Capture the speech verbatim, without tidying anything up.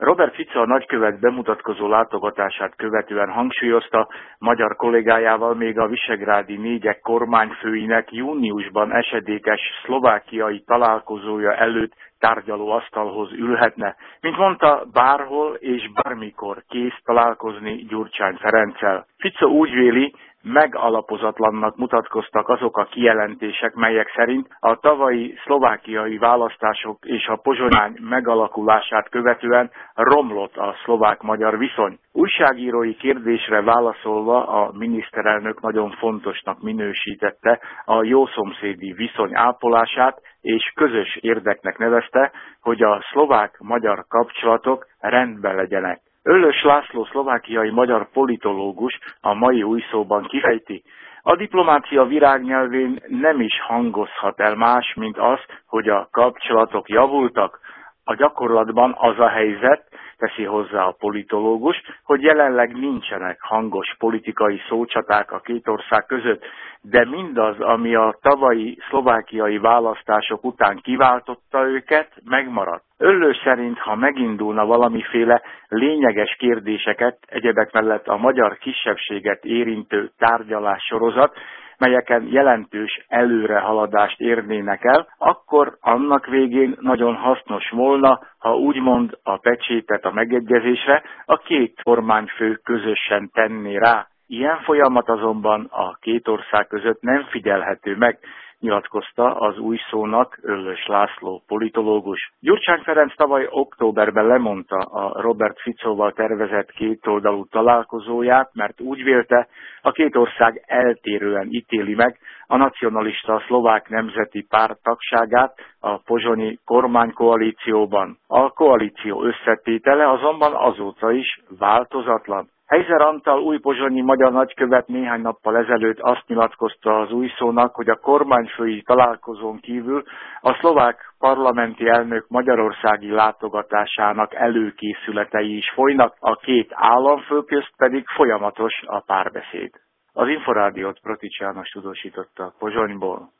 Robert Fico a nagykövet bemutatkozó látogatását követően hangsúlyozta, magyar kollégájával még a visegrádi négyek kormányfőinek júniusban esedékes szlovákiai találkozója előtt tárgyalóasztalhoz ülhetne. Mint mondta, bárhol és bármikor kész találkozni Gyurcsány Ferenccel. Fico úgy véli, megalapozatlannak mutatkoztak azok a kijelentések, melyek szerint a tavalyi szlovákiai választások és a pozsonyány megalakulását követően romlott a szlovák-magyar viszony. Újságírói kérdésre válaszolva a miniszterelnök nagyon fontosnak minősítette a jószomszédi viszony ápolását, és közös érdeknek nevezte, hogy a szlovák-magyar kapcsolatok rendben legyenek. Öllös László szlovákiai magyar politológus a mai Újszóban kifejti, a diplomácia virágnyelvén nem is hangozhat el más, mint az, hogy a kapcsolatok javultak. A gyakorlatban az a helyzet, teszi hozzá a politológus, hogy jelenleg nincsenek hangos politikai szócsaták a két ország között, de mindaz, ami a tavalyi szlovákiai választások után kiváltotta őket, megmaradt. Öllő szerint, ha megindulna valamiféle lényeges kérdéseket, egyebek mellett a magyar kisebbséget érintő tárgyalássorozat, melyeken jelentős előrehaladást érnének el, akkor annak végén nagyon hasznos volna, ha úgymond a pecsétet a megegyezésre a két kormányfő közösen tenné rá. Ilyen folyamat azonban a két ország között nem figyelhető meg, nyilatkozta az Újszónak Öllös László politológus. Gyurcsány Ferenc tavaly októberben lemondta a Robert Ficóval tervezett kétoldalú találkozóját, mert úgy vélte, a két ország eltérően ítéli meg a nacionalista szlovák nemzeti párt tagságát a pozsonyi kormánykoalícióban. A koalíció összetétele azonban azóta is változatlan. Heizer Antal újpozsonyi magyar nagykövet néhány nappal ezelőtt azt nyilatkozta az Újszónak, hogy a kormányfői találkozón kívül a szlovák parlamenti elnök magyarországi látogatásának előkészületei is folynak, a két államfő közt pedig folyamatos a párbeszéd. Az Inforádiót Protics János tudósította Pozsonyból.